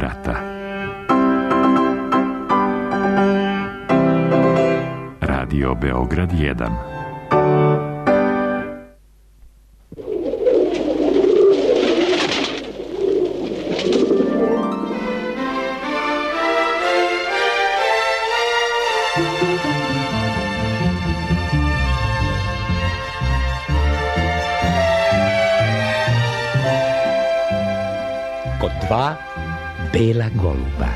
rata. Radio Beograd 1. Kod dva bela goluba.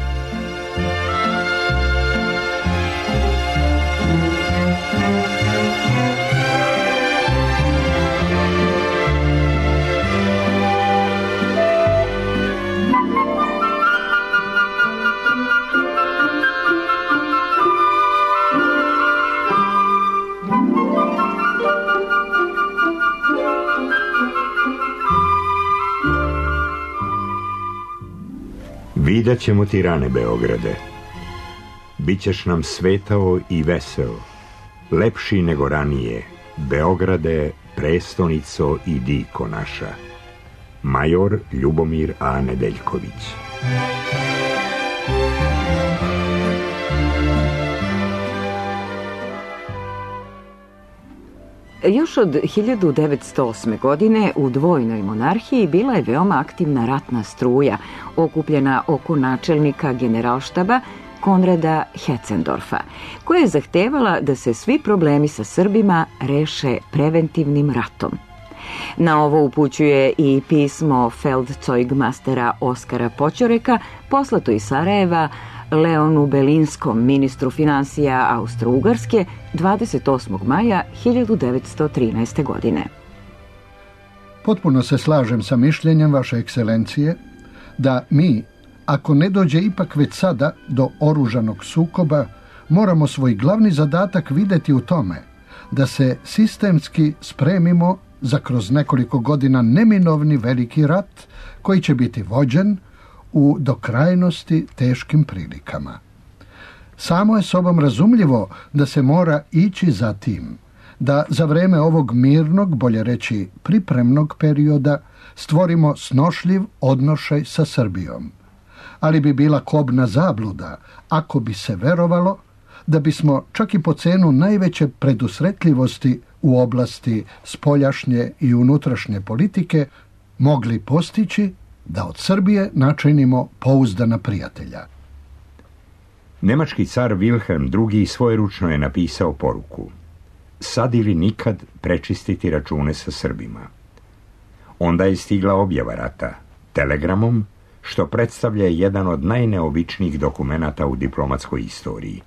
Vidat ćemo ti rane, Beograde. Bićeš nam svetao i veseo, lepši nego ranije, Beograde, prestonico i diko naša. Major Ljubomir A. Nedeljković. Još od 1908. godine u dvojnoj monarhiji bila je veoma aktivna ratna struja, okupljena oko načelnika generalštaba Konrada Hetzendorfa, koja je zahtevala da se svi problemi sa Srbima reše preventivnim ratom. Na ovo upućuje i pismo Feldzeugmastera Oskara Poćoreka, poslato iz Sarajeva Leonu Belinskom, ministru finansija Austro-Ugarske, 28. maja 1913. godine. Potpuno se slažem sa mišljenjem vaše ekscelencije da mi, ako ne dođe ipak već sada do oružanog sukoba, moramo svoj glavni zadatak vidjeti u tome da se sistemski spremimo za kroz nekoliko godina neminovni veliki rat koji će biti vođen u do krajnosti teškim prilikama. Samo je sobom razumljivo da se mora ići za tim, da za vreme ovog mirnog, bolje reći pripremnog perioda, stvorimo snošljiv odnošaj sa Srbijom. Ali bi bila kobna zabluda ako bi se verovalo da bismo čak i po cenu najveće predusretljivosti u oblasti spoljašnje i unutrašnje politike mogli postići da od Srbije načinimo pouzdana prijatelja. Nemački car Wilhelm II. Svojeručno je napisao poruku: sad ili nikad prečistiti račune sa Srbima. Onda je stigla objava rata, telegramom, što predstavlja jedan od najneobičnijih dokumenata u diplomatskoj istoriji.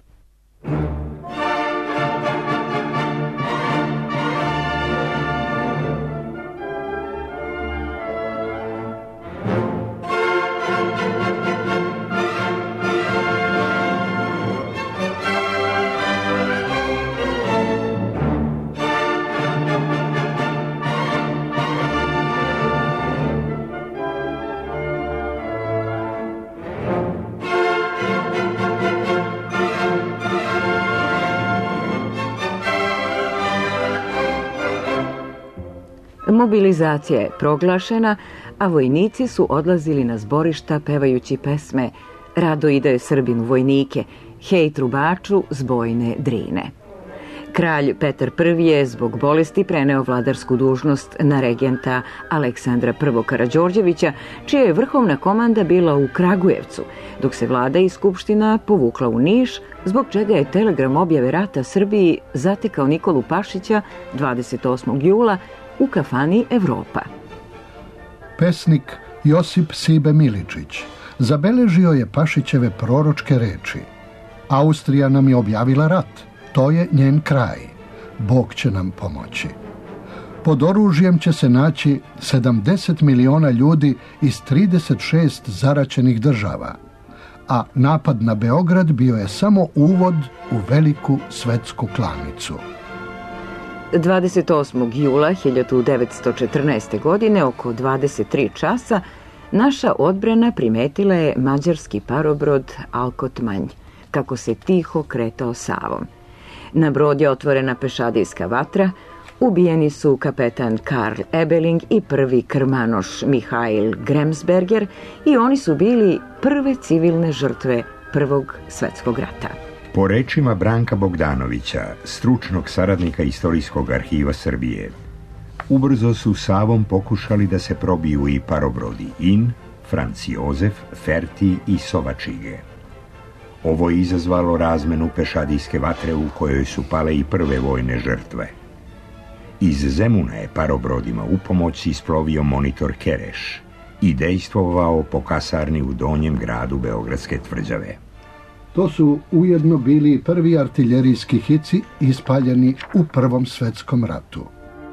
Mobilizacija je proglašena, a vojnici su odlazili na zborišta pevajući pesme Rado ide Srbin u vojnike, Hej trubaču s bojne Drine. Kralj Petar I je zbog bolesti preneo vladarsku dužnost na regenta Aleksandra I. Karađorđevića, čija je vrhovna komanda bila u Kragujevcu, dok se vlada i skupština povukla u Niš, zbog čega je telegram objave rata Srbiji zatekao Nikolu Pašića 28. jula u kafani Evropa. Pesnik Josip Sibe Miličić zabeležio je Pašićeve proročke reči: Austrija nam je objavila rat, to je njen kraj, Bog će nam pomoći. Pod oružjem će se naći 70 miliona ljudi iz 36 zaraćenih država, a napad na Beograd bio je samo uvod u veliku svetsku klanicu. 28. jula 1914. godine oko 23 časa naša odbrana primetila je mađarski parobrod Alkotmanj, kako se tiho kretao Savom. Na brod je otvorena pešadijska vatra, Ubijeni su kapetan Karl Ebeling i prvi krmanoš Mihail Gremsberger i oni su bili prve civilne žrtve Prvog svjetskog rata. Po rečima Branka Bogdanovića, stručnog saradnika Istorijskog arhiva Srbije, ubrzo su Savom pokušali da se probiju i parobrodi In, Franc Jozef, Ferti i Sovačige. Ovo je izazvalo razmenu pešadijske vatre u kojoj su pale i prve vojne žrtve. Iz Zemuna je parobrodima u pomoć isplovio monitor Kereš i dejstvovao po kasarni u donjem gradu Beogradske tvrđave. To su ujedno bili prvi artiljerijski hici ispaljeni u Prvom svjetskom ratu.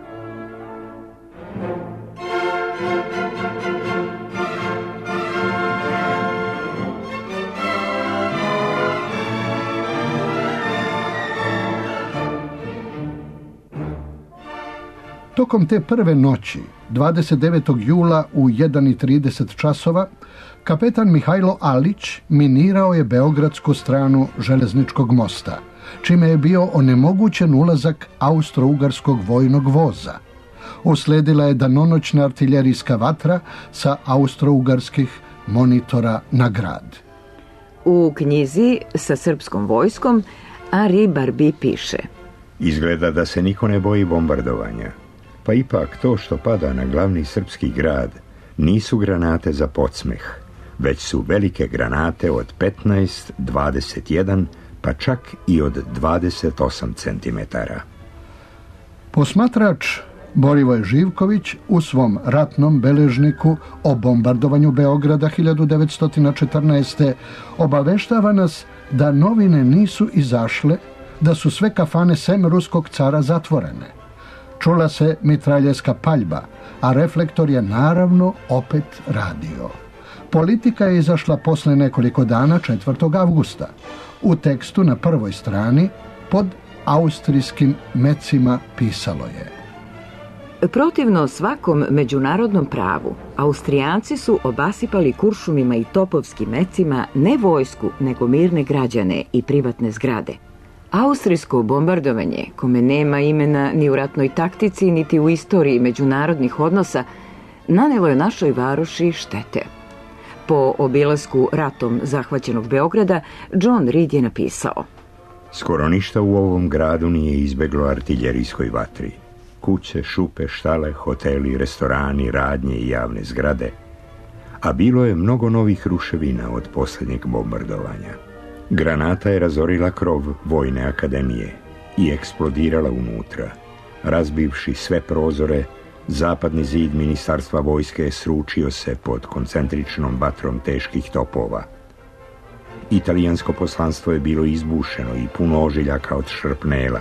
Tokom te prve noći, 29. jula u 1:30 časova, kapetan Mihajlo Alić minirao je beogradsku stranu železničkog mosta, čime je bio onemogućen ulazak austro-ugarskog vojnog voza. Usledila je danonoćna artiljerijska vatra sa austro-ugarskih monitora na grad. U knjizi Sa srpskom vojskom Ari Barbi piše: Izgleda da se niko ne boji bombardovanja. Pa ipak to što pada na glavni srpski grad nisu granate za podsmeh, već su velike granate od 15, 21, pa čak i od 28 centimetara. Posmatrač Borivoje Živković u svom ratnom beležniku o bombardovanju Beograda 1914. obaveštava nas da novine nisu izašle, da su sve kafane sem ruskog cara zatvorene. Čula se mitraljeska paljba, a reflektor je naravno opet radio. Politika je izašla posle nekoliko dana 4. avgusta. U tekstu na prvoj strani pod austrijskim mecima pisalo je: Protivno svakom međunarodnom pravu, Austrijanci su obasipali kuršumima i topovskim mecima ne vojsku, nego mirne građane i privatne zgrade. Austrijsko bombardovanje, kome nema imena ni u ratnoj taktici, niti u istoriji međunarodnih odnosa, nanelo je našoj varoši štete. Po obilasku ratom zahvaćenog Beograda, John Reed je napisao: Skoro ništa u ovom gradu nije izbeglo artiljerijskoj vatri. Kuće, šupe, štale, hoteli, restorani, radnje i javne zgrade. A bilo je mnogo novih ruševina od posljednjeg bombardovanja. Granata je razorila krov Vojne akademije i eksplodirala unutra. Razbivši sve prozore, zapadni zid ministarstva vojske je sručio se pod koncentričnom vatrom teških topova. Italijansko poslanstvo je bilo izbušeno i puno ožiljaka od šrapnela.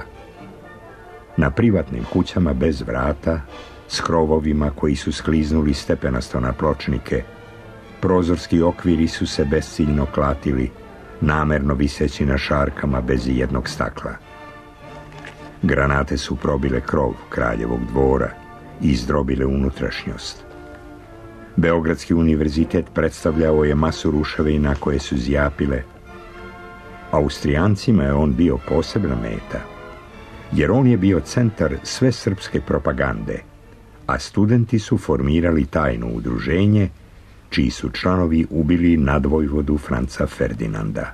Na privatnim kućama bez vrata, s krovovima koji su skliznuli stepenasto na pločnike, prozorski okviri su se besciljno klatili, namerno viseći na šarkama bez ijednog stakla. Granate su probile krov kraljevog dvora i izdrobile unutrašnjost. Beogradski univerzitet predstavljao je masu ruševina koje su zjapile. Austrijancima je on bio posebna meta, jer on je bio centar sve srpske propagande, a studenti su formirali tajno udruženje čiji su članovi ubili nadvojvodu Franca Ferdinanda.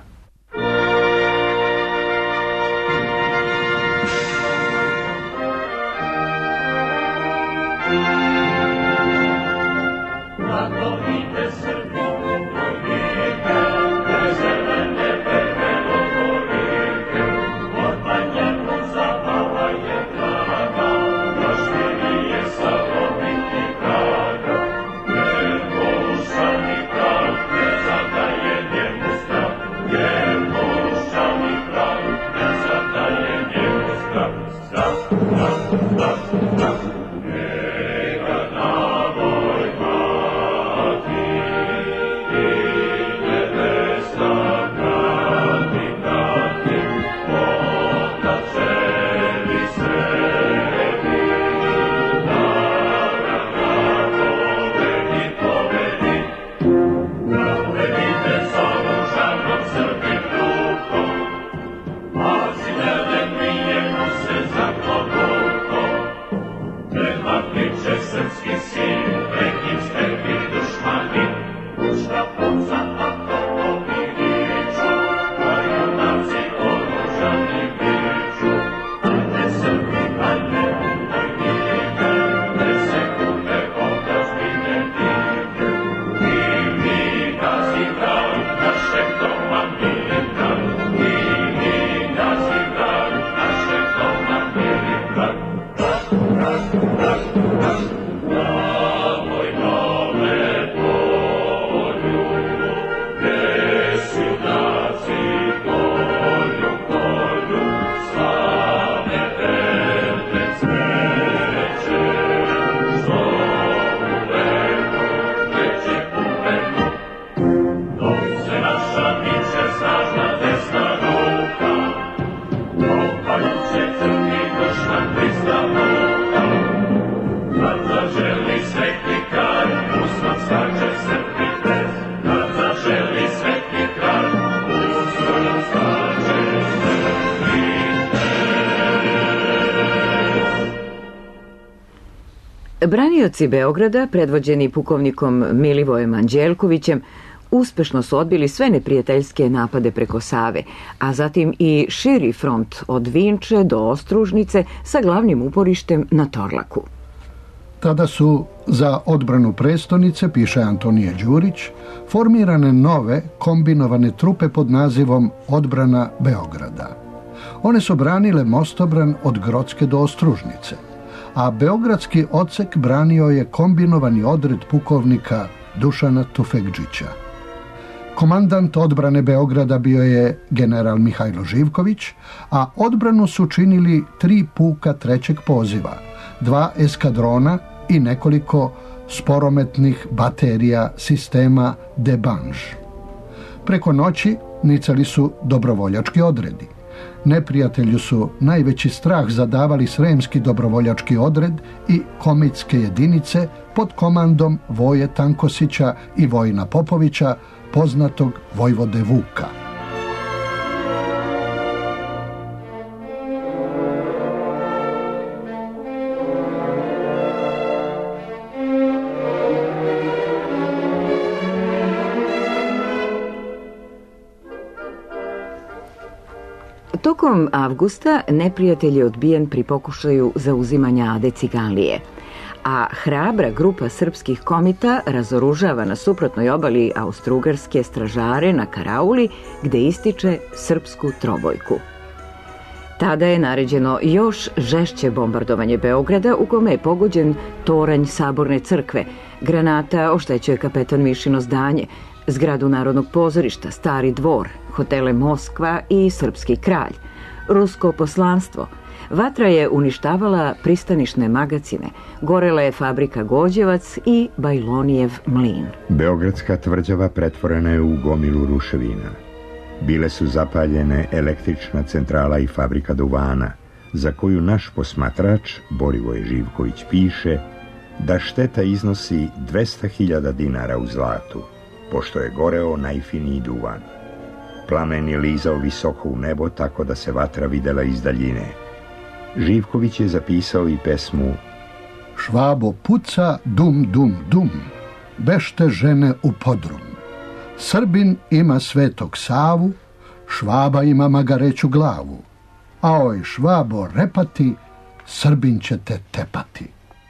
Srbi Branioci Beograda, predvođeni pukovnikom Milivojem Anđelkovićem, uspešno su odbili sve neprijateljske napade preko Save, a zatim i širi front od Vinče do Ostružnice sa glavnim uporištem na Torlaku. Tada su za odbranu prestonice, piše Antonije Đurić, formirane nove kombinovane trupe pod nazivom Odbrana Beograda. One su branile mostobran od Grocke do Ostružnice, a beogradski odsek branio je kombinovani odred pukovnika Dušana Tufekđića. Komandant odbrane Beograda bio je general Mihajlo Živković, a odbranu su činili 3 puka 3. poziva, 2 eskadrona i nekoliko sporometnih baterija sistema Debanž. Preko noći nicali su dobrovoljački odredi. Neprijatelju su najveći strah zadavali Sremski dobrovoljački odred i komitske jedinice pod komandom Voje Tankosića i Vojina Popovića, poznatog vojvode Vuka. Tokom avgusta neprijatelj je odbijen pri pokušaju zauzimanja Ade Ciganlije, a hrabra grupa srpskih komita razoružava na suprotnoj obali Austrougarske stražare na Karauli, gde ističe srpsku trobojku. Tada je naređeno još žešće bombardovanje Beograda, u kome je pogođen toranj Saborne crkve, granata oštećuje kapetan Mišino zdanje, zgradu Narodnog pozorišta, Stari dvor, hotele Moskva i Srpski kralj, rusko poslanstvo. Vatra je uništavala pristanišne magacine, gorela je fabrika Gođevac i Bajlonijev mlin. Beogradska tvrđava pretvorena je u gomilu ruševina. Bile su zapaljene električna centrala i fabrika duvana, za koju naš posmatrač Borivoje Živković piše da šteta iznosi 200.000 dinara u zlatu, pošto je goreo najfiniji duvan. Plamen je lizao visoko u nebo, tako da se vatra videla iz daljine. Živković je zapisao i pesmu Švabo puca, dum, dum, dum, bešte žene u podrum. Srbin ima Svetog Savu, Švaba ima magareću glavu. Aoj, Švabo repati, Srbin će te tepati.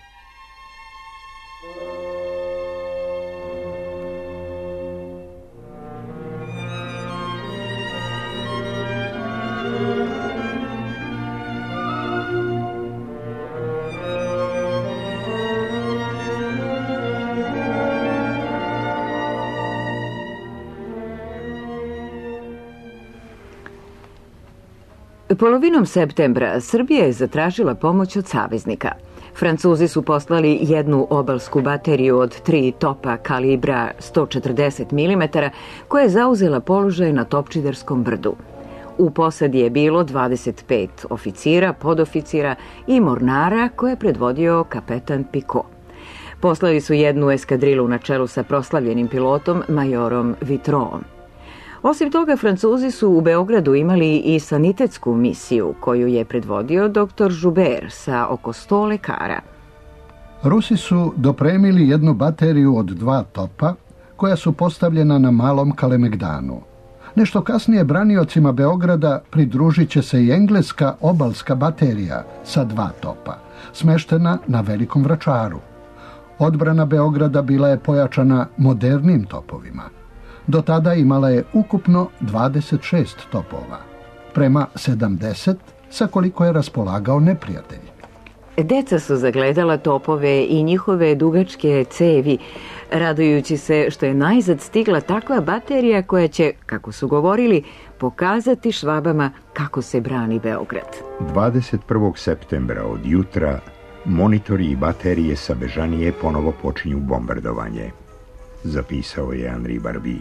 Polovinom septembra Srbija je zatražila pomoć od saveznika. Francuzi su poslali jednu obalsku bateriju od 3 topa kalibra 140 mm koja je zauzela položaj na Topčiderskom brdu. U posadi je bilo 25 oficira, podoficira i mornara koje je predvodio kapetan Picot. Poslali su jednu eskadrilu na čelu sa proslavljenim pilotom majorom Vitroom. Osim toga, Francuzi su u Beogradu imali i sanitetsku misiju koju je predvodio dr. Joubert sa oko 100 lekara. Rusi su dopremili jednu bateriju od 2 topa koja su postavljena na Malom Kalemegdanu. Nešto kasnije braniocima Beograda pridružit će se i engleska obalska baterija sa 2 topa, smeštena na Velikom Vračaru. Odbrana Beograda bila je pojačana modernim topovima. Do tada imala je ukupno 26 topova, prema 70 sa koliko je raspolagao neprijatelj. Deca su zagledala topove i njihove dugačke cevi, radujući se što je najzad stigla takva baterija koja će, kako su govorili, pokazati Švabama kako se brani Beograd. 21. septembra od jutra monitori i baterije sa Bežanije ponovo počinju bombardovanje, zapisao je Henri Barbi.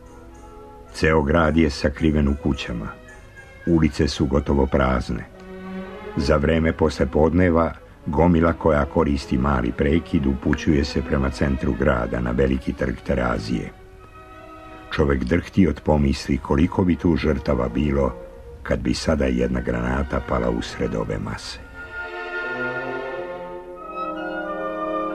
Ceo grad je sakriven u kućama. Ulice su gotovo prazne. Za vreme posle podneva gomila koja koristi mali prekid upućuje se prema centru grada na veliki trg Terazije. Čovek drhti od pomisli koliko bi tu žrtava bilo kad bi sada jedna granata pala usred ove mase.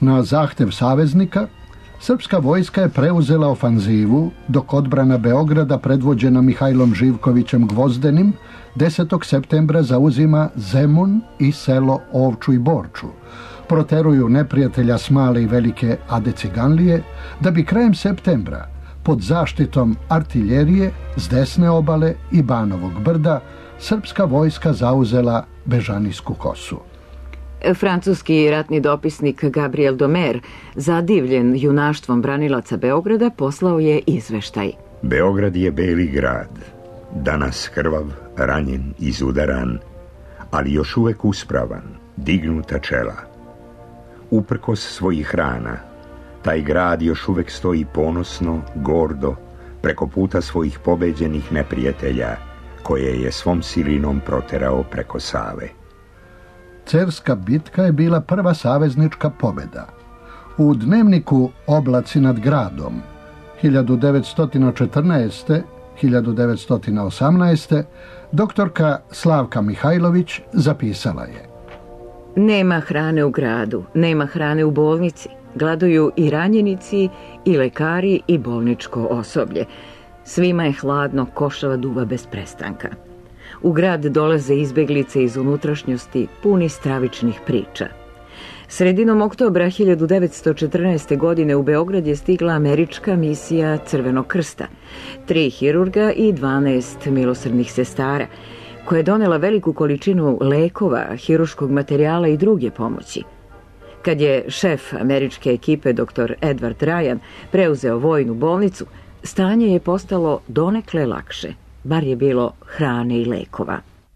Na zahtev saveznika, srpska vojska je preuzela ofanzivu, dok odbrana Beograda predvođena Mihajlom Živkovićem Gvozdenim 10. septembra zauzima Zemun i selo Ovču i Borču, proteruju neprijatelja s Male i Velike Ade Ciganlije, da bi krajem septembra pod zaštitom artiljerije s desne obale i Banovog brda srpska vojska zauzela Bežanijsku kosu. Francuski ratni dopisnik Gabriel Domer, zadivljen junaštvom branilaca Beograda, poslao je izveštaj. Beograd je beli grad, danas krvav, ranjen, izudaran, ali još uvek uspravan, dignuta čela. Uprkos svojih rana, taj grad još uvek stoji ponosno, gordo, preko puta svojih pobeđenih neprijatelja, koje je svom silinom proterao preko Save. Cerska bitka je bila prva saveznička pobjeda. U dnevniku Oblaci nad gradom 1914. 1918. doktorka Slavka Mihajlović zapisala je: Nema hrane u gradu, nema hrane u bolnici, gladuju i ranjenici i lekari i bolničko osoblje. Svima je hladno, košava duva bez prestanka. U grad dolaze izbeglice iz unutrašnjosti, puni stravičnih priča. Sredinom oktobra 1914. godine u Beograd je stigla američka misija Crvenog krsta, 3 hirurga i 12 milosrdnih sestara, koja je donela veliku količinu lekova, hiruškog materijala i druge pomoći. Kad je šef američke ekipe, dr. Edward Ryan, preuzeo vojnu bolnicu, stanje je postalo donekle lakše, bar je bilo hrane i lekova.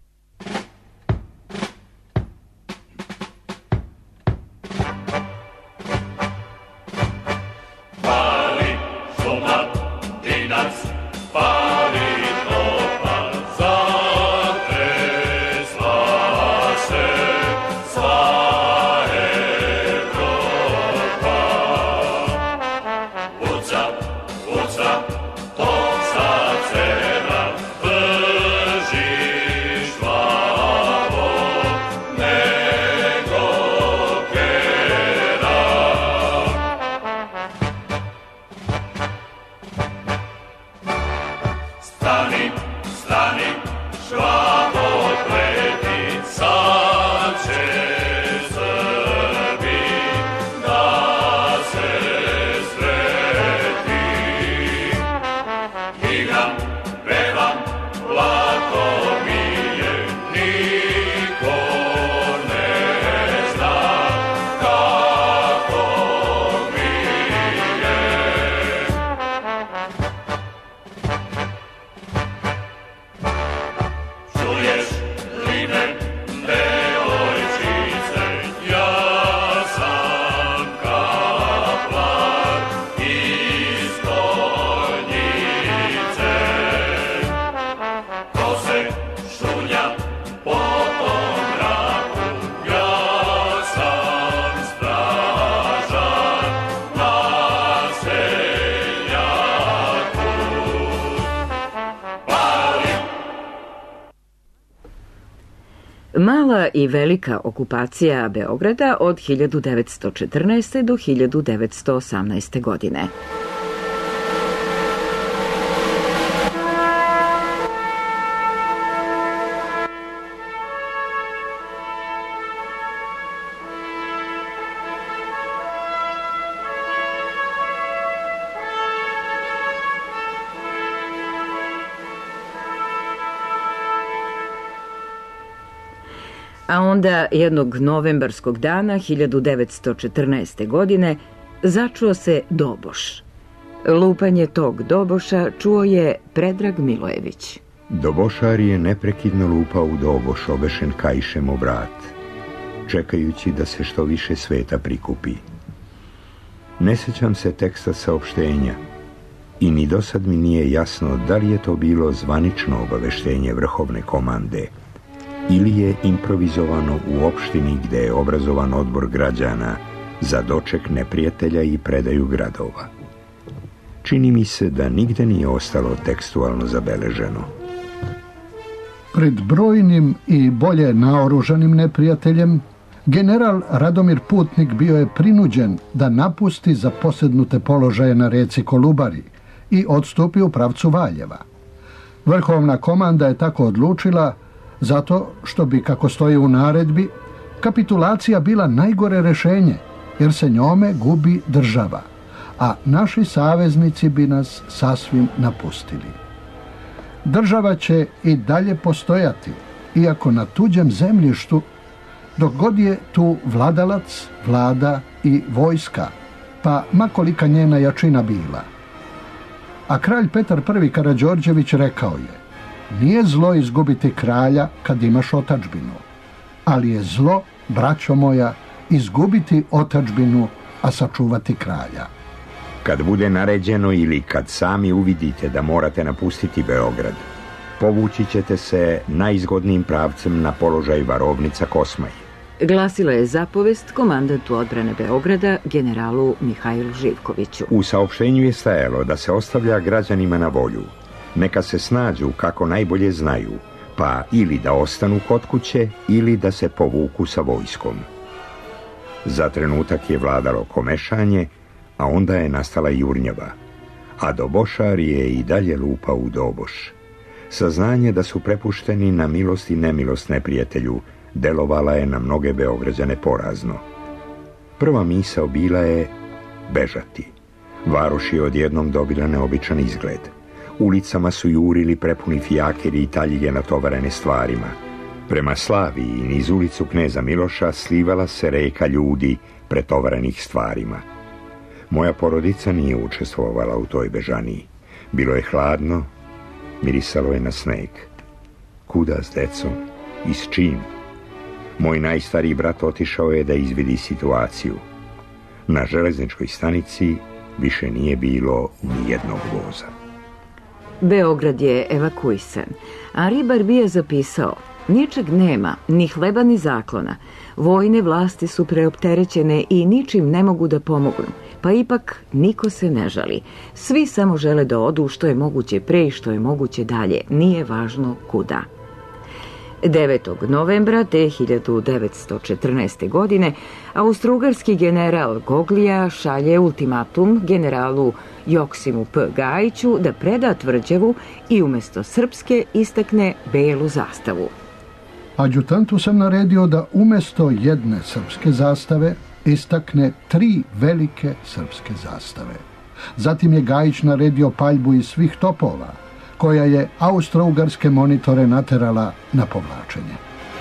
Mala i velika okupacija Beograda od 1914. do 1918. godine. A onda jednog novembarskog dana 1914. godine začuo se doboš. Lupanje tog doboša čuo je Predrag Milojević. Dobošar je neprekidno lupao u doboš obešen kaišem o vrat, čekajući da se što više sveta prikupi. Ne sjećam se teksta saopštenja i ni dosad mi nije jasno da li je to bilo zvanično obaveštenje vrhovne komande ili je improvizovano u opštini gde je obrazovan odbor građana za doček neprijatelja i predaju gradova. Čini mi se da nigde nije ostalo tekstualno zabeleženo. Pred brojnim i bolje naoružanim neprijateljem General Radomir Putnik bio je prinuđen da napusti zaposednute položaje na reci Kolubari i odstupi u pravcu Valjeva. Vrhovna komanda je tako odlučila zato što bi, kako stoji u naredbi, kapitulacija bila najgore rešenje, jer se njome gubi država, a naši saveznici bi nas sasvim napustili. Država će i dalje postojati, iako na tuđem zemljištu, dok god je tu vladalac, vlada i vojska, pa makolika njena jačina bila. A kralj Petar I. Karađorđević rekao je: nije zlo izgubiti kralja kad imaš otadžbinu, ali je zlo, braćo moja, izgubiti otadžbinu, a sačuvati kralja. Kad bude naređeno ili kad sami uvidite da morate napustiti Beograd, povući ćete se najizgodnijim pravcem na položaj varovnica Kosmaj. Glasila je zapovest komandantu odbrane Beograda, generalu Mihajlu Živkoviću. U saopštenju je stajalo da se ostavlja građanima na volju. Neka se snađu kako najbolje znaju, pa ili da ostanu kod kuće ili da se povuku sa vojskom. Za trenutak je vladalo komešanje, a onda je nastala jurnjava, a dobošar je i dalje lupao u doboš. Saznanje da su prepušteni na milost i nemilost neprijatelju delovala je na mnoge Beograđane porazno. Prva misao bila je bežati. Varoš je odjednom dobila neobičan izgled. Ulicama su jurili prepuni fijakeri i taljige natovarene stvarima. Prema Slaviji i niz ulicu Kneza Miloša slivala se reka ljudi pretovarenih stvarima. Moja porodica nije učestvovala u toj bežaniji. Bilo je hladno, mirisalo je na sneg. Kuda s decom i s čim? Moj najstariji brat otišao je da izvidi situaciju. Na železničkoj stanici više nije bilo ni jednog voza. Beograd je evakuisan, a ribar bio zapisao: ničeg nema, ni hleba ni zaklona. Vojne vlasti su preopterećene i ničim ne mogu da pomognu, pa ipak niko se ne žali. Svi samo žele da odu što je moguće pre i što je moguće dalje, nije važno kuda. 9. novembra te 1914. godine austrougarski general Goglija šalje ultimatum generalu Joksimu P. Gajiću da preda tvrđavu i umjesto srpske istakne belu zastavu. Adjutantu sam naredio da umjesto jedne srpske zastave istakne 3 velike srpske zastave. Zatim je Gajić naredio paljbu iz svih topova, koja je austrougarske monitore naterala na povlačenje.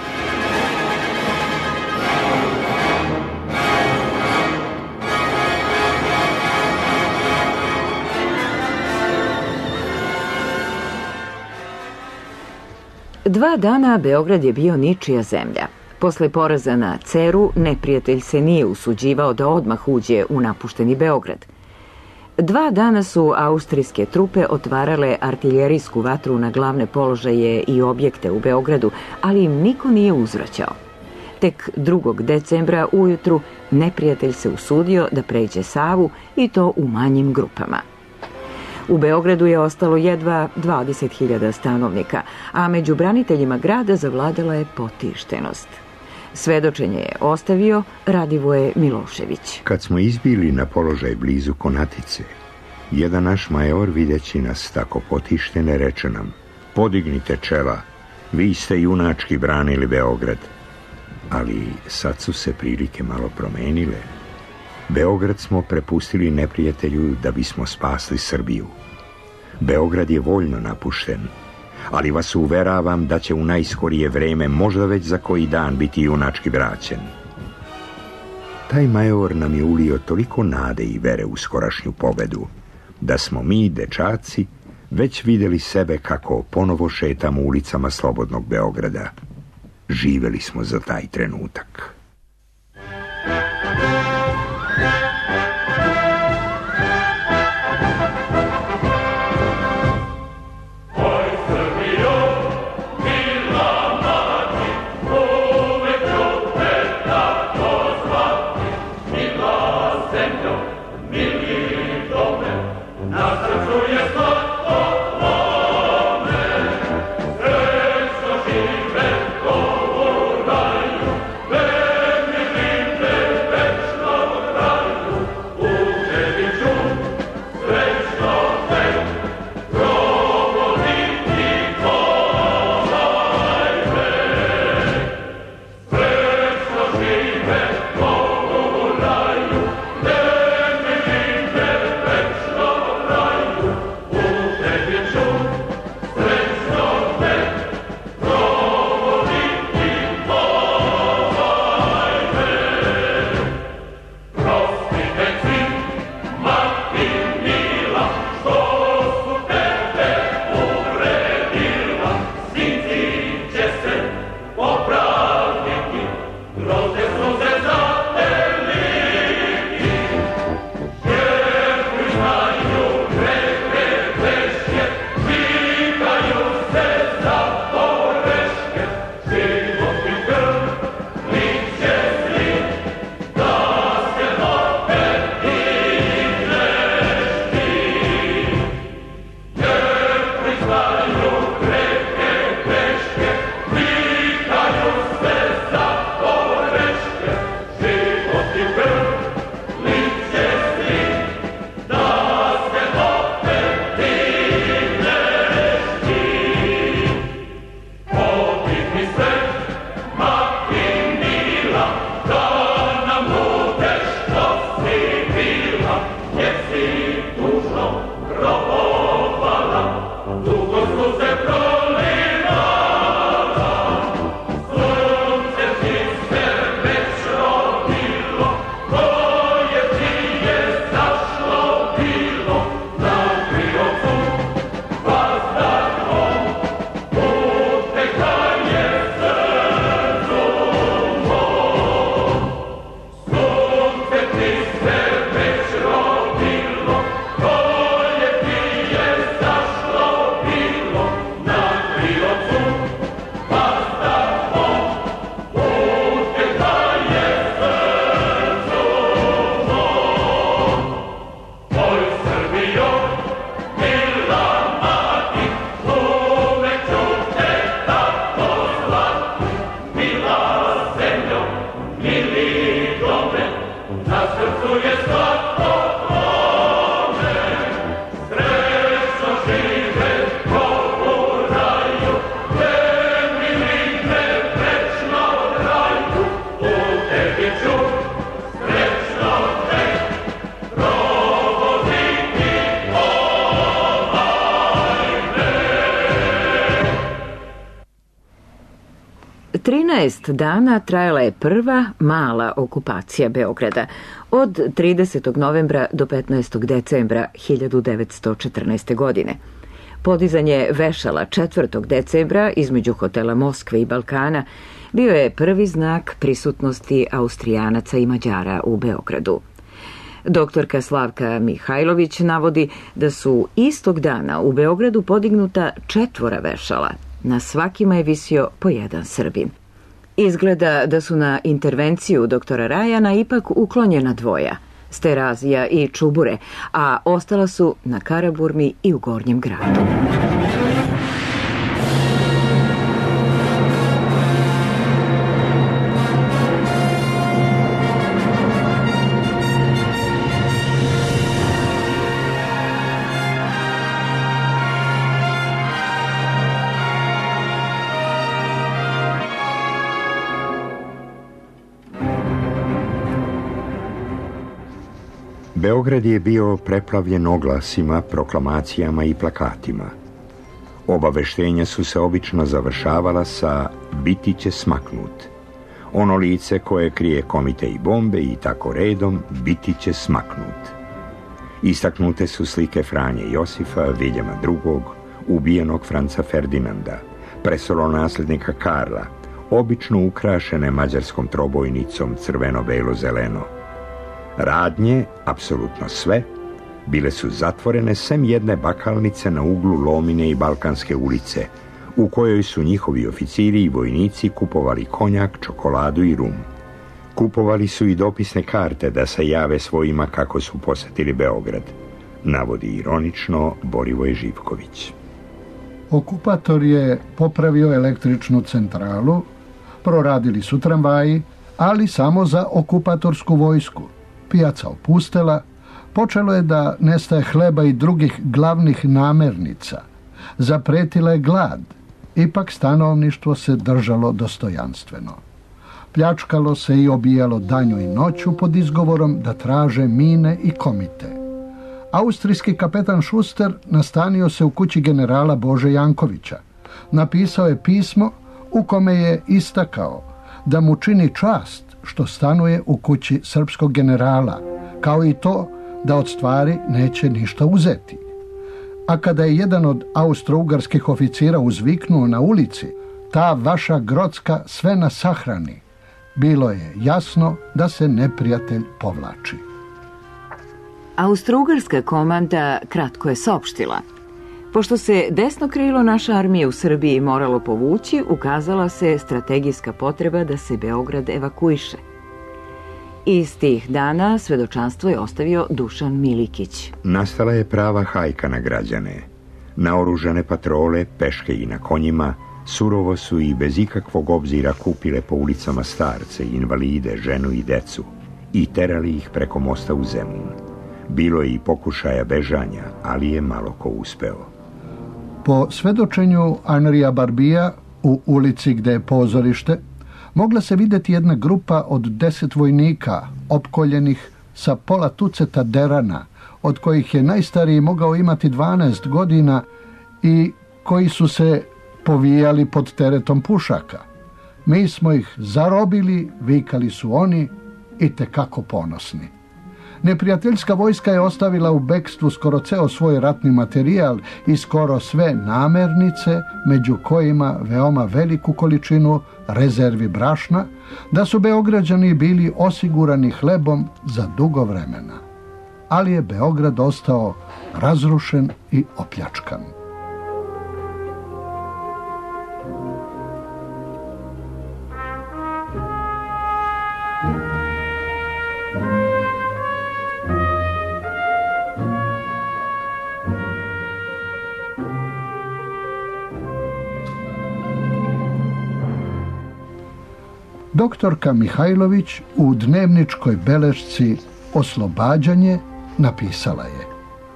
Dva dana Beograd je bio ničija zemlja. Posle poraza na Ceru, neprijatelj se nije usuđivao da odmah uđe u napušteni Beograd. 2 dana su austrijske trupe otvarale artiljerijsku vatru na glavne položaje i objekte u Beogradu, ali im niko nije uzvraćao. Tek 2. decembra ujutru neprijatelj se usudio da pređe Savu i to u manjim grupama. U Beogradu je ostalo jedva 20.000 stanovnika, a među braniteljima grada zavladala je potištenost. Svedočenje je ostavio Radivoje Milošević. Kad smo izbili na položaj blizu Konatice, jedan naš major, videći nas tako potištene, reče nam: podignite čela, vi ste junački branili Beograd. Ali sad su se prilike malo promenile. Beograd smo prepustili neprijatelju da bismo spasli Srbiju. Beograd je voljno napušten, ali vas uveravam da će u najskorije vreme, možda već za koji dan, biti junački vraćen. Taj major nam je ulio toliko nade i vere u skorašnju pobedu, da smo mi, dečaci, već vidjeli sebe kako ponovo šetamo ulicama slobodnog Beograda. Živeli smo za taj trenutak. Dana trajala je prva mala okupacija Beograda od 30. novembra do 15. decembra 1914. godine. Podizanje vešala 4. decembra između hotela Moskve i Balkana bio je prvi znak prisutnosti Austrijanaca i Mađara u Beogradu. Doktorka Slavka Mihajlović navodi da su istog dana u Beogradu podignuta 4 vešala. Na svakima je visio po jedan Srbin. Izgleda da su na intervenciju doktora Rajana ipak uklonjena 2, Sterazija i Čubure, a ostala su na Karaburmi i u Gornjem gradu. Beograd je bio preplavljen oglasima, proklamacijama i plakatima. Obaveštenja su se obično završavala sa "biti će smaknut". Ono lice koje krije komite i bombe i tako redom biti će smaknut. Istaknute su slike Franje Josifa, Viljama II, ubijenog Franca Ferdinanda, prestolonaslednika Karla, obično ukrašene mađarskom trobojnicom crveno-belo-zeleno. Radnje, apsolutno sve, bile su zatvorene sem jedne bakalnice na uglu Lomine i Balkanske ulice, u kojoj su njihovi oficiri i vojnici kupovali konjak, čokoladu i rum. Kupovali su i dopisne karte da se jave svojima kako su posetili Beograd, navodi ironično Borivoje Živković. Okupator je popravio električnu centralu, proradili su tramvaji, ali samo za okupatorsku vojsku. Pijaca opustela, počelo je da nestaje hleba i drugih glavnih namirnica. Zapretila je glad, ipak stanovništvo se držalo dostojanstveno. Pljačkalo se i obijalo danju i noću pod izgovorom da traže mine i komite. Austrijski kapetan Schuster nastanio se u kući generala Bože Jankovića. Napisao je pismo u kome je istakao da mu čini čast što stanuje u kući srpskog generala, kao i to da od stvari neće ništa uzeti. A kada je jedan od austro-ugarskih oficira uzviknuo na ulici: "Ta vaša Grocka sve nas sahrani", bilo je jasno da se neprijatelj povlači. Austro-ugarska komanda kratko je saopštila: pošto se desno krilo naše armije u Srbiji moralo povući, ukazala se strategijska potreba da se Beograd evakuiše. Iz tih dana svedočanstvo je ostavio Dušan Milikić. Nastala je prava hajka na građane. Naoružane patrole, peške i na konjima, surovo su i bez ikakvog obzira kupile po ulicama starce, invalide, ženu i decu i terali ih preko mosta u Zemun. Bilo je i pokušaja bežanja, ali je malo ko uspeo. Po svedočenju Henrija Barbija u ulici gde je pozorište, mogla se vidjeti jedna grupa od 10 vojnika opkoljenih sa pola tuceta derana, od kojih je najstariji mogao imati 12 godina i koji su se povijali pod teretom pušaka. Mi smo ih zarobili, vikali su oni, i tekako ponosni. Neprijateljska vojska je ostavila u bekstvu skoro ceo svoj ratni materijal i skoro sve namernice, među kojima veoma veliku količinu rezervi brašna, da su Beograđani bili osigurani hlebom za dugo vremena. Ali je Beograd ostao razrušen i opljačkan. Doktorka Mihajlović u dnevničkoj belešci Oslobađanje napisala je: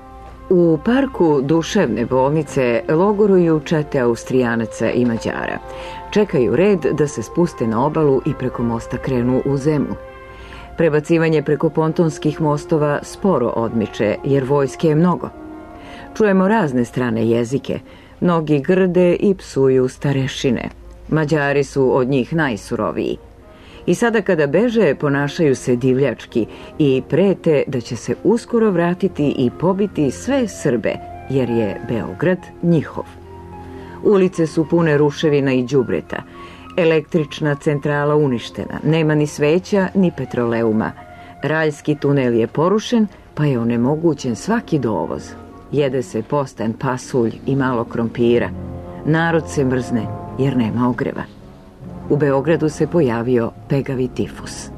u parku duševne bolnice logoruju čete Austrijanaca i Mađara. Čekaju red da se spuste na obalu i preko mosta krenu u Zemun. Prebacivanje preko pontonskih mostova sporo odmiče, jer vojske je mnogo. Čujemo razne strane jezike. Mnogi grde i psuju starešine. Mađari su od njih najsuroviji. I sada kada beže, ponašaju se divljački i prete da će se uskoro vratiti i pobiti sve Srbe, jer je Beograd njihov. Ulice su pune ruševina i đubreta. Električna centrala uništena. Nema ni sveća, ni petroleuma. Raljski tunel je porušen, pa je onemogućen svaki dovoz. Jede se postan, pasulj i malo krompira. Narod se mrzne, jer nema ogreva. U Beogradu se pojavio pegavi tifus.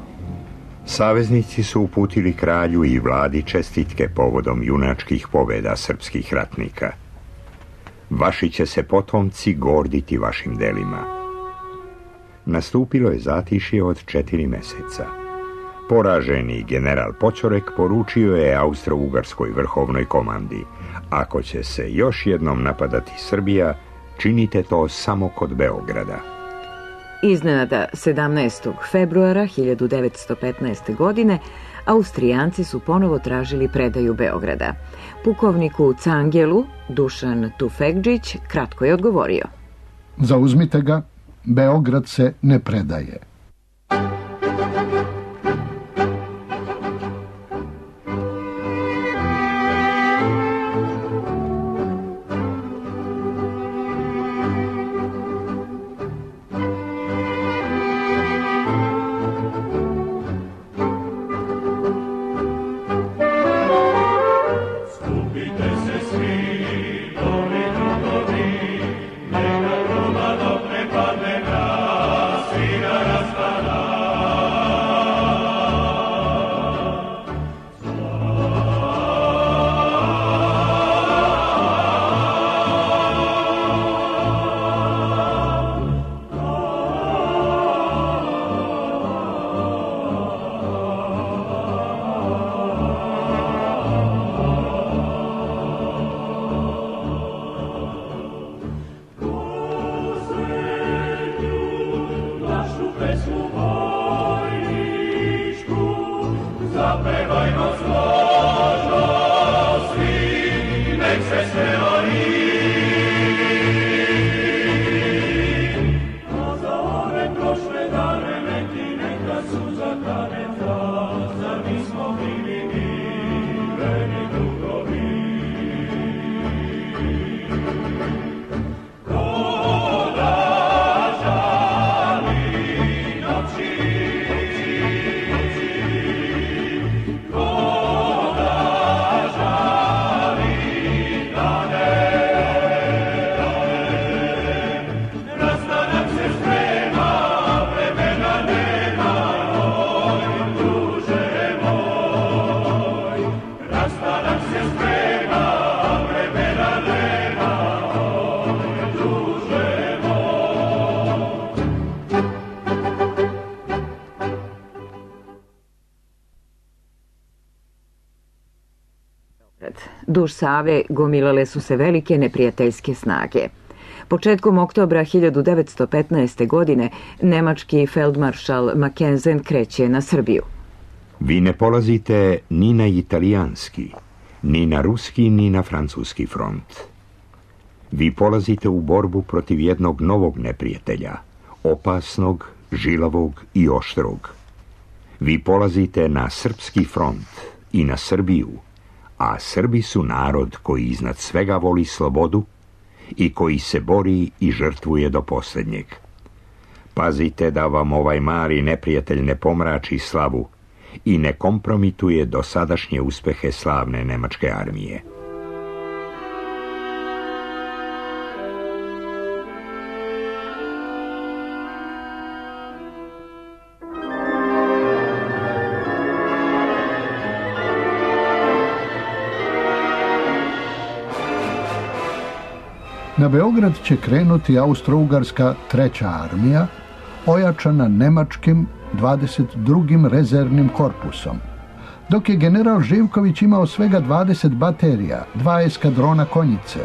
Saveznici su uputili kralju i vladi čestitke povodom junačkih pobjeda srpskih ratnika. Vaši će se potomci gorditi vašim delima. Nastupilo je zatišje od 4 meseca. Poraženi general Poćorek poručio je Austro-Ugarskoj vrhovnoj komandi: ako će se još jednom napadati Srbija, činite to samo kod Beograda. Iznenada 17. februara 1915. godine Austrijanci su ponovo tražili predaju Beograda. Pukovniku Cangelu Dušan Tufekdžić kratko je odgovorio: zauzmite ga, Beograd se ne predaje. Noći Duž Save gomilale su se velike neprijateljske snage. Početkom oktobra 1915. godine nemački feldmaršal Mackensen kreće na Srbiju. Vi ne polazite ni na italijanski, ni na ruski, ni na francuski front. Vi polazite u borbu protiv jednog novog neprijatelja, opasnog, žilavog i oštrog. Vi polazite na srpski front i na Srbiju, a Srbi su narod koji iznad svega voli slobodu i koji se bori i žrtvuje do posljednjeg. Pazite da vam ovaj mali neprijatelj ne pomrači slavu i ne kompromituje dosadašnje uspehe slavne nemačke armije. Na Beograd će krenuti Austro-Ugarska treća armija, ojačana nemačkim 22. rezervnim korpusom, dok je general Živković imao svega 20 baterija, 2 eskadrona konjice,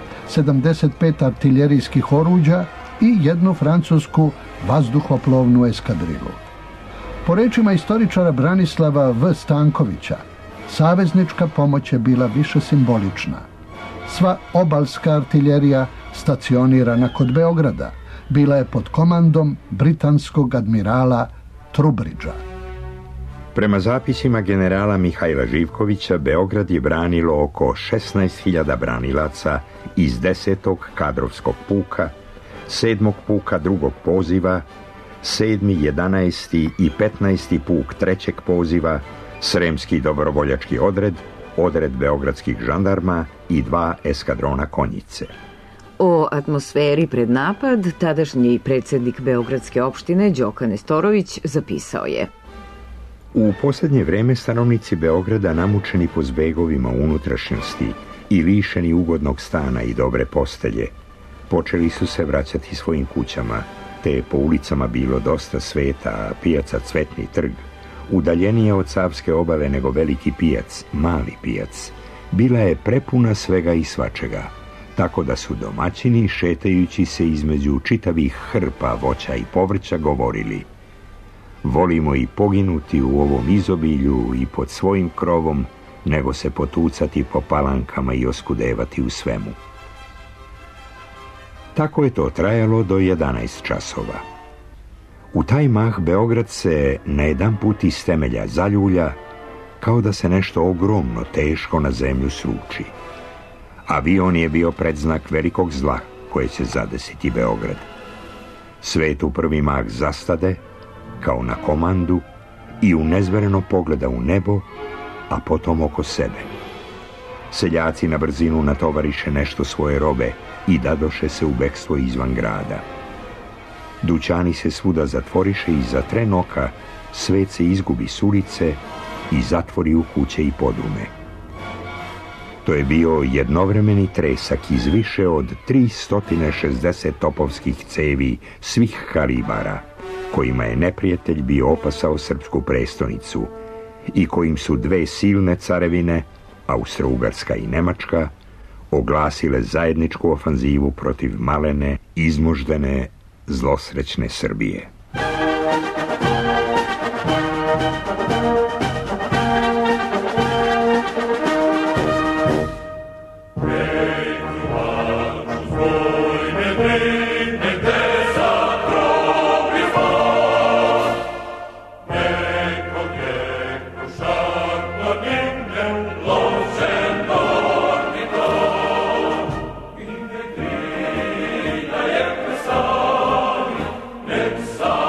75 artiljerijskih oruđa i jednu francusku vazduhoplovnu eskadrilu. Po rečima istoričara Branislava V. Stankovića, saveznička pomoć je bila više simbolična. Sva obalska artiljerija stacionirana kod Beograda bila je pod komandom britanskog admirala Trubridgea. Prema zapisima generala Mihajla Živkovića, Beograd je branilo oko 16.000 branilaca iz 10. kadrovskog puka, 7. puka drugog poziva, 7., 11. i 15. puk trećeg poziva, Sremski dobrovoljački odred, odred beogradskih žandarma i 2 eskadrona konjice. O atmosferi pred napad tadašnji predsjednik Beogradske opštine Đoka Nestorović zapisao je: U posljednje vreme stanovnici Beograda, namučeni po zbegovima unutrašnjosti i lišeni ugodnog stana i dobre postelje, počeli su se vraćati svojim kućama, te je po ulicama bilo dosta sveta, a pijaca Cvetni trg, udaljenija od Savske obave nego veliki pijac, Mali pijac, bila je prepuna svega i svačega, tako da su domaćini, šetajući se između čitavih hrpa voća i povrća, govorili: volimo i poginuti u ovom izobilju i pod svojim krovom, nego se potucati po palankama i oskudevati u svemu. Tako je to trajalo do 11 časova. U taj mah Beograd se na jedan put iz temelja zaljulja, kao da se nešto ogromno teško na zemlju sruči. Avion je bio predznak velikog zla koje će zadesiti Beograd. Svet u prvi mah zastade, kao na komandu, i unezvereno pogleda u nebo, a potom oko sebe. Seljaci na brzinu natovariše nešto svoje robe i dadoše se u bekstvo izvan grada. Dućani se svuda zatvoriše i za tren oka svet se izgubi s ulice i zatvori u kuće i podrume. To je bio jednovremeni tresak iz više od 360 topovskih cevi svih kalibara, kojima je neprijatelj bio opasao srpsku prestonicu i kojim su 2 silne carevine, Austro-Ugarska i Nemačka, oglasile zajedničku ofanzivu protiv malene, izmuždene, zlosrećne Srbije. Sa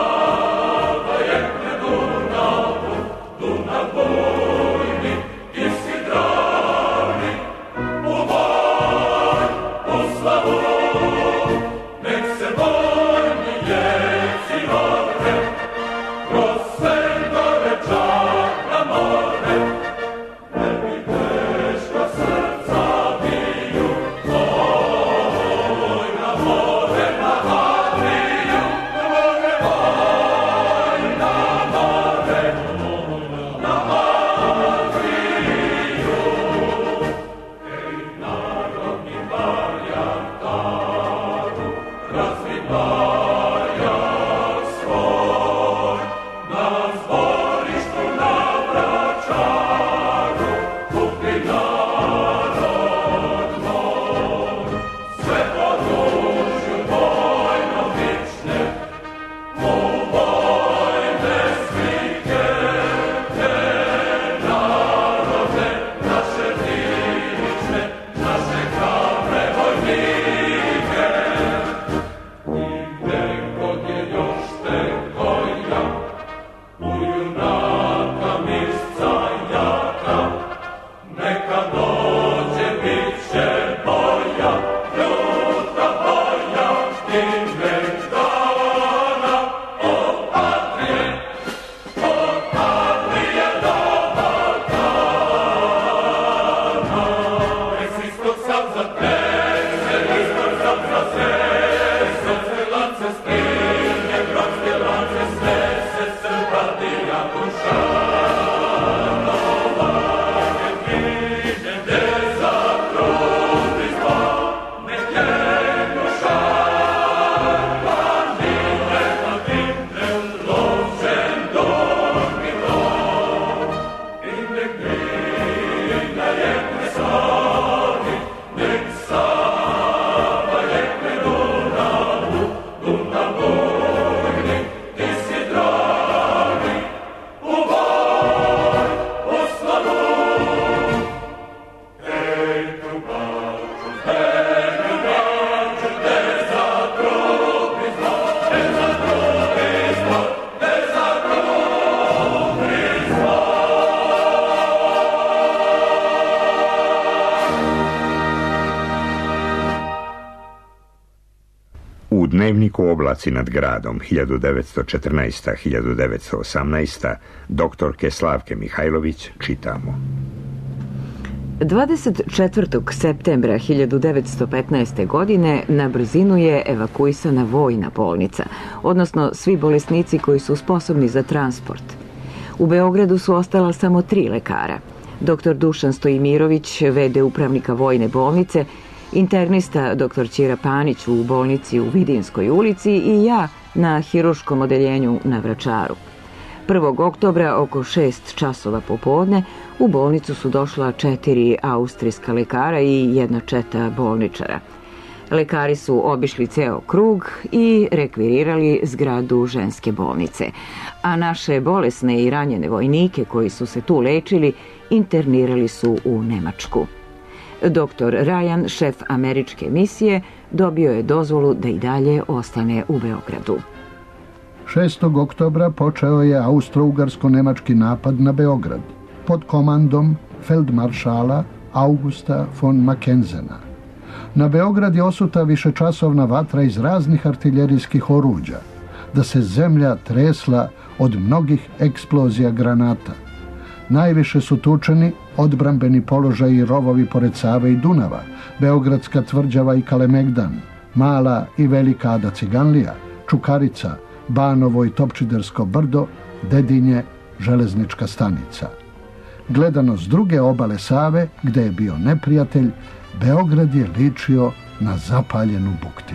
U dnevniku Oblaci nad gradom 1914-1918 doktorke Slavke Mihajlović čitamo. 24. septembra 1915. godine na brzinu je evakuisana vojna bolnica, odnosno svi bolesnici koji su sposobni za transport. U Beogradu su ostala samo 3 lekara. Dr. Dušan Stojimirović, v.d. upravnika vojne bolnice, internista dr. Ćira Panić u bolnici u Vidinskoj ulici i ja na hiruškom odeljenju na Vračaru. 1. oktobra oko 6 časova popodne u bolnicu su došla 4 austrijska lekara i 1 četa bolničara. Lekari su obišli ceo krug i rekvirirali zgradu ženske bolnice, a naše bolesne i ranjene vojnike koji su se tu lečili internirali su u Nemačku. Dr. Ryan, šef američke misije, dobio je dozvolu da i dalje ostane u Beogradu. 6. oktobra počeo je austro-ugarsko-nemački napad na Beograd pod komandom feldmaršala Augusta von Mackenzena. Na Beograd je osuta višečasovna vatra iz raznih artiljerijskih oruđa, da se zemlja tresla od mnogih eksplozija granata. Najviše su tučeni odbrambeni položaji i rovovi pored Save i Dunava, Beogradska tvrđava i Kalemegdan, Mala i Velika Ada Ciganlija, Čukarica, Banovo i Topčidersko brdo, Dedinje, železnička stanica. Gledano s druge obale Save, gde je bio neprijatelj, Beograd je ličio na zapaljenu buktinu.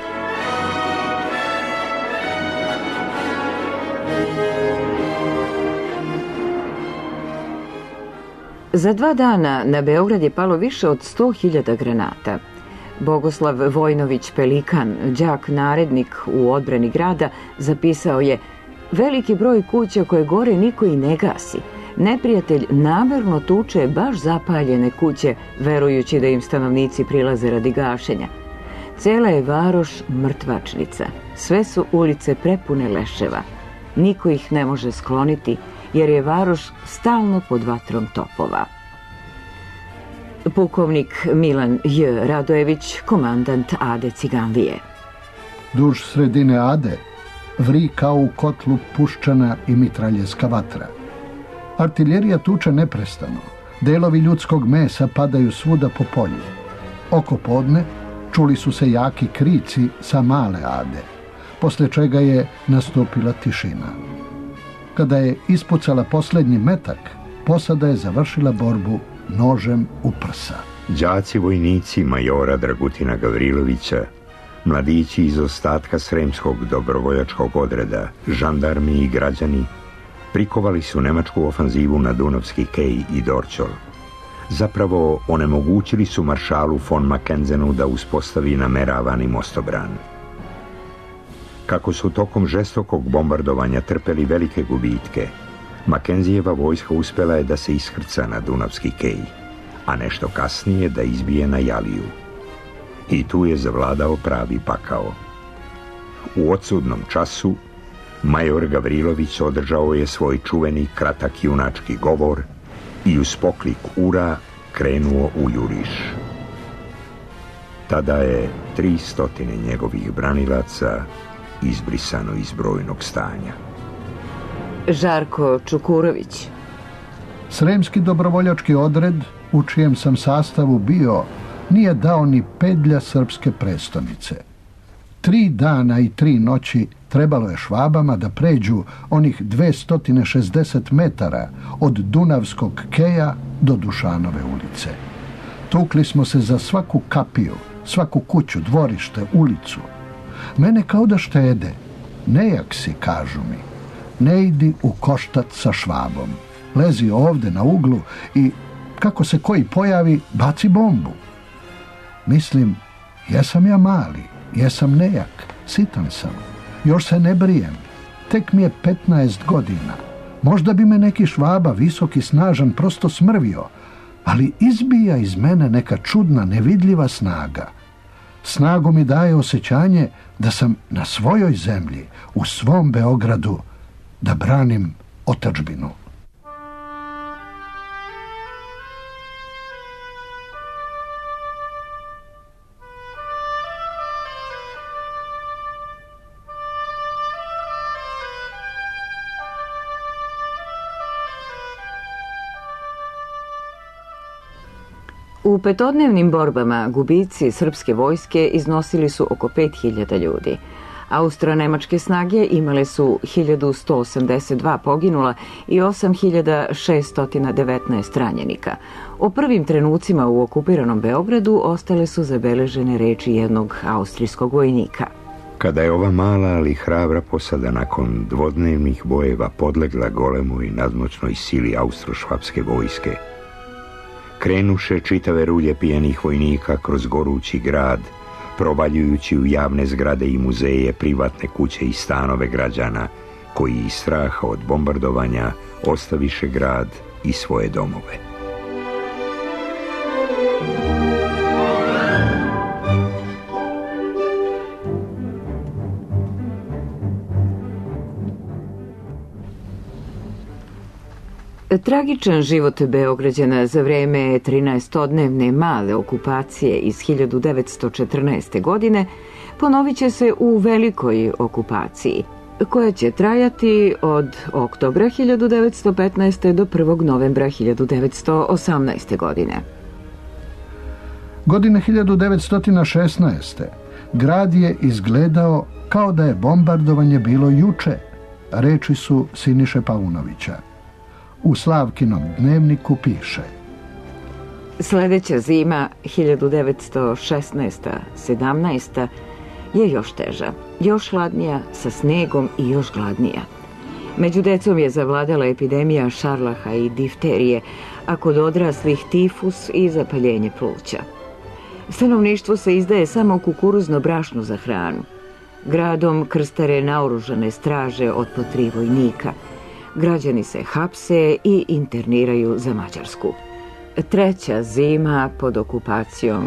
Za 2 dana na Beograd je palo više od 100.000 granata. Bogoslav Vojnović Pelikan, đak narednik u odbrani grada, zapisao je: veliki broj kuća koje gore niko i ne gasi. Neprijatelj namerno tuče baš zapaljene kuće, verujući da im stanovnici prilaze radi gašenja. Cela je varoš mrtvačnica. Sve su ulice prepune leševa. Niko ih ne može skloniti, jer je varoš stalno pod vatrom topova. Pukovnik Milan J. Radojević, komandant Ade Ciganlije. Duž sredine Ade vri kao u kotlu puščana i mitraljevska vatra. Artiljerija tuče neprestano. Delovi ljudskog mesa padaju svuda po polju. Oko podne čuli su se jaki krici sa Male Ade, posle čega je nastupila tišina. Kada je ispucala poslednji metak, posada je završila borbu nožem u prsa. Đaci vojnici majora Dragutina Gavrilovića, mladići iz ostatka Sremskog dobrovoljačkog odreda, žandarmi i građani prikovali su nemačku ofanzivu na Dunavski kej i Dorćol. Zapravo onemogućili su maršalu von Mackenzenu da uspostavi nameravani mostobran. Kako su tokom žestokog bombardovanja trpeli velike gubitke, Mackenzijeva vojska uspela je da se iskrca na Dunavski kej, a nešto kasnije da izbije na Jaliju. I tu je zavladao pravi pakao. U odsudnom času major Gavrilović održao je svoj čuveni kratak junački govor i uz poklik ura krenuo u juriš. Tada je 300 njegovih branilaca izbrisano iz brojnog stanja. Žarko Čukurović. Sremski dobrovoljački odred, u čijem sam sastavu bio, nije dao ni pedlja srpske prestonice. 3 dana i 3 noći Trebalo je Švabama da pređu onih 260 metara od Dunavskog keja do Dušanove ulice. Tukli smo se za svaku kapiju, svaku kuću, dvorište, ulicu. Mene kao da štede. Nejak si, kažu mi. Ne idi u koštac sa Švabom. Lezi ovde na uglu i kako se koji pojavi, baci bombu. Mislim, jesam ja mali, jesam nejak, sitan sam. Još se ne brijem. Tek mi je 15 godina. Možda bi me neki Švaba, visoki, snažan, prosto smrvio, ali izbija iz mene neka čudna, nevidljiva snaga. Snagu mi daje osjećanje da sam na svojoj zemlji, u svom Beogradu, da branim otadžbinu. U petodnevnim borbama gubici srpske vojske iznosili su oko 5000 ljudi. Austro-nemačke snage imale su 1182 poginula i 8619 ranjenika. O prvim trenucima u okupiranom Beogradu ostale su zabeležene reči jednog austrijskog vojnika. Kada je ova mala, ali hrabra posada nakon dvodnevnih bojeva podlegla golemoj nadmoćnoj sili austro-švapske vojske, krenuše čitave rulje pijenih vojnika kroz gorući grad, provaljujući u javne zgrade i muzeje, privatne kuće i stanove građana, koji iz straha od bombardovanja ostaviše grad i svoje domove. Tragičan život Beograđana za vreme 13-dnevne male okupacije iz 1914. godine ponovit će se u velikoj okupaciji, koja će trajati od oktobra 1915. do 1. novembra 1918. godine. Godine 1916. grad je izgledao kao da je bombardovanje bilo juče, reči su Siniše Paunovića. U Slavkinom dnevniku piše: Sljedeća zima, 1916-17, je još teža, još hladnija, sa snegom i još gladnija. Među decom je zavladala epidemija šarlaha i difterije, a kod odraslih tifus i zapaljenje pluća. Stanovništvo se izdaje samo kukuruzno brašno za hranu. Gradom krstare naoružane straže od po 3 vojnika. Građani se hapse i interniraju za Mađarsku. Treća zima pod okupacijom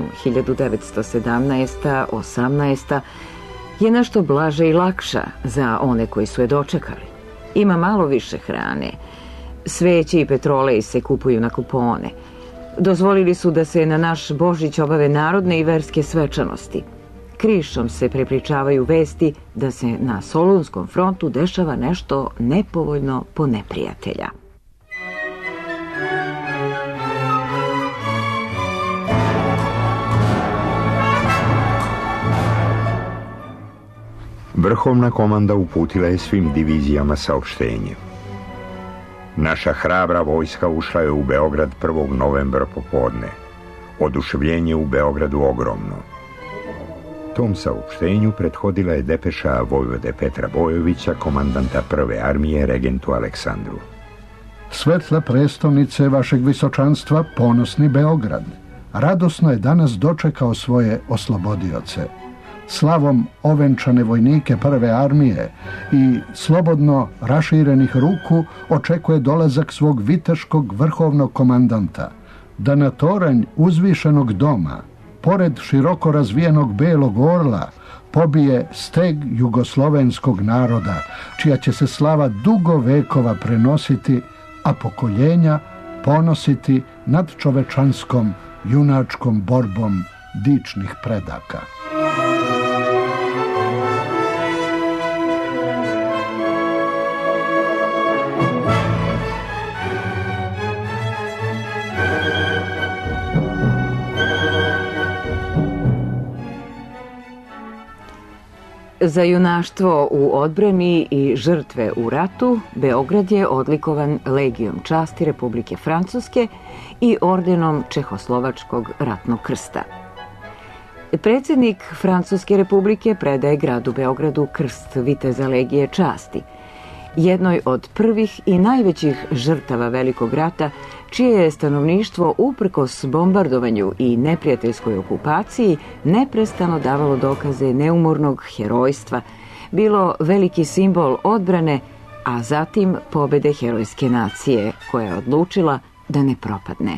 1917-18 je nešto blaže i lakša za one koji su je dočekali. Ima malo više hrane. Sveće i petrolej se kupuju na kupone. Dozvolili su da se na naš Božić obave narodne i verske svečanosti. Krišom se prepričavaju vesti da se na Solunskom frontu dešava nešto nepovoljno po neprijatelja. Vrhovna komanda uputila je svim divizijama saopštenje. Naša hrabra vojska ušla je u Beograd 1. novembra popodne. Oduševljenje u Beogradu ogromno. Tom saopštenju prethodila je depeša vojvode Petra Bojovića, komandanta prve armije, regentu Aleksandru. Svetla prestolnice vašeg visočanstva, ponosni Beograd, radosno je danas dočekao svoje oslobodioce. Slavom ovenčane vojnike prve armije i slobodno raširenih ruku očekuje dolazak svog viteškog vrhovnog komandanta, da na toranj uzvišenog doma, pored široko razvijenog belog orla, pobije steg jugoslovenskog naroda, čija će se slava dugo vekova prenositi, a pokoljenja ponositi nad čovečanskom junačkom borbom dičnih predaka. Za junaštvo u odbrani i žrtve u ratu Beograd je odlikovan Legijom časti Republike Francuske i ordenom Čehoslovačkog ratnog krsta. Predsjednik Francuske republike predaje gradu Beogradu krst viteza Legije časti, jednoj od prvih i najvećih žrtava Velikog rata, čije je stanovništvo uprkos bombardovanju i neprijateljskoj okupaciji neprestano davalo dokaze neumornog herojstva, bilo veliki simbol odbrane, a zatim pobede herojske nacije koja je odlučila da ne propadne.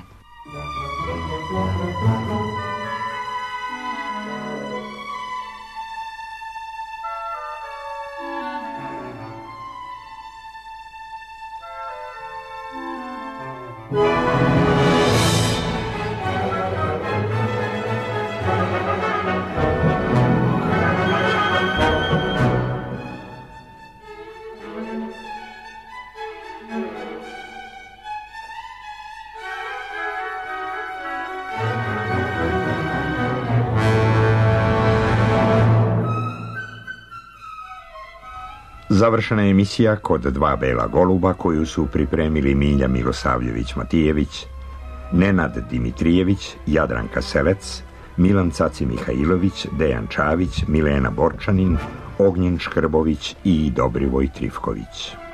Završena je emisija Kod dva bela goluba koju su pripremili Milja Milosavljević-Matijević, Nenad Dimitrijević, Jadranka Selec, Milan Caci Mihajlović, Dejan Čavić, Milena Borčanin, Ognjen Škrbović i Dobrivoj Trifković.